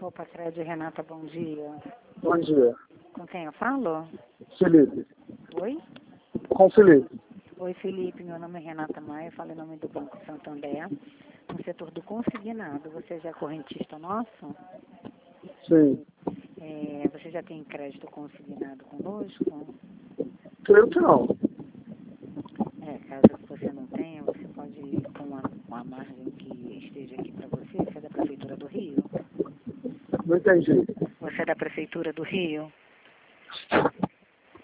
Opa, Crédito Renata, bom dia. Bom dia. Com quem eu falo? Felipe. Oi? Com Felipe. Oi, Felipe. Meu nome é Renata Maia, eu falo em nome do Banco Santander, no setor do consignado. Você já é correntista nosso? Sim. Você já tem crédito consignado conosco? Creio que não. Caso você não tenha, você pode ir com a margem que esteja aqui para você. Você é da Prefeitura do Rio? Não entendi. Você é da Prefeitura do Rio?